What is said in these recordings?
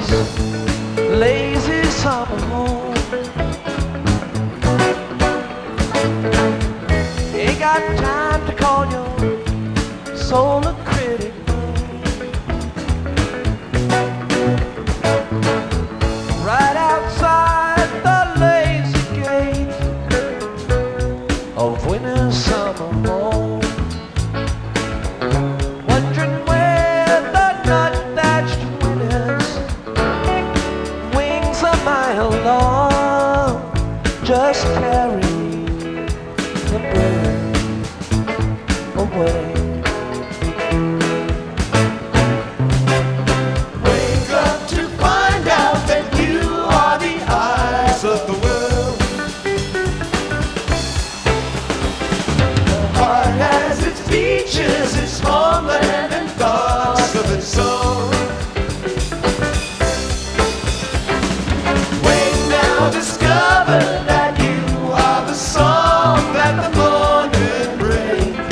lazy summer moon. Ain't got time to call your soul a critic. Right outside the lazy gate of winter summer morn, wondering where the nut-thatched winners wings a mile long just carry the bird away. Wake up to find out that you are the eyes of the world. The heart has its beaches, its homeland, and thoughts of its own. Wake now, discover that you are the song that the morning brings.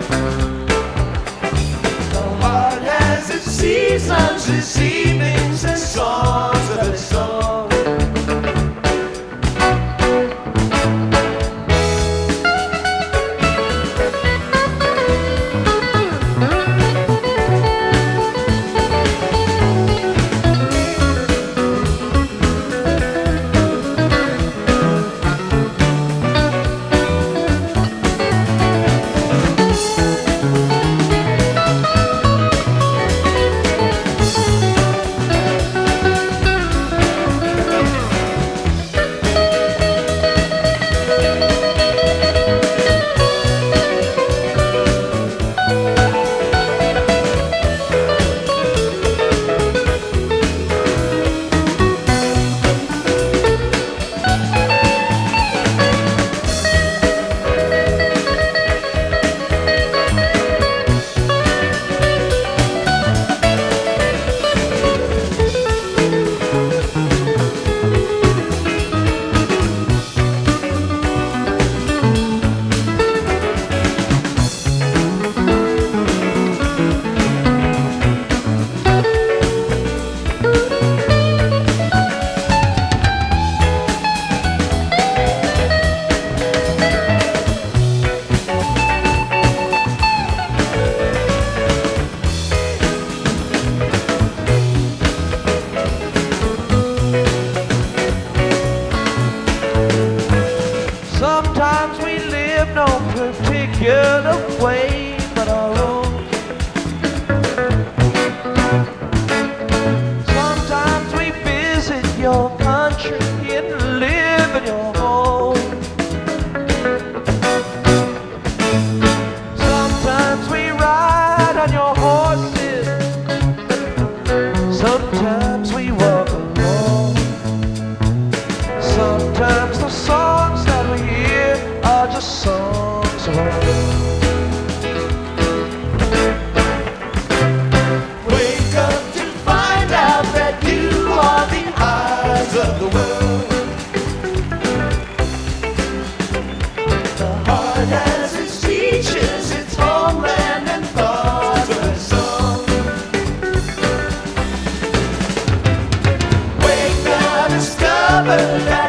The heart has its seasons, its evenings, and songs of its own. Sometimes we live no particular way but our own. Sometimes we visit your country and live in your home. Sometimes we ride on your horses. Sometimes we walk alone. Sometimes the songs that we hear are just songs of our own. Wake up to find out that you are the eyes of the world. The heart has its beaches, its homeland, and thoughts of its own. Wake now, discover that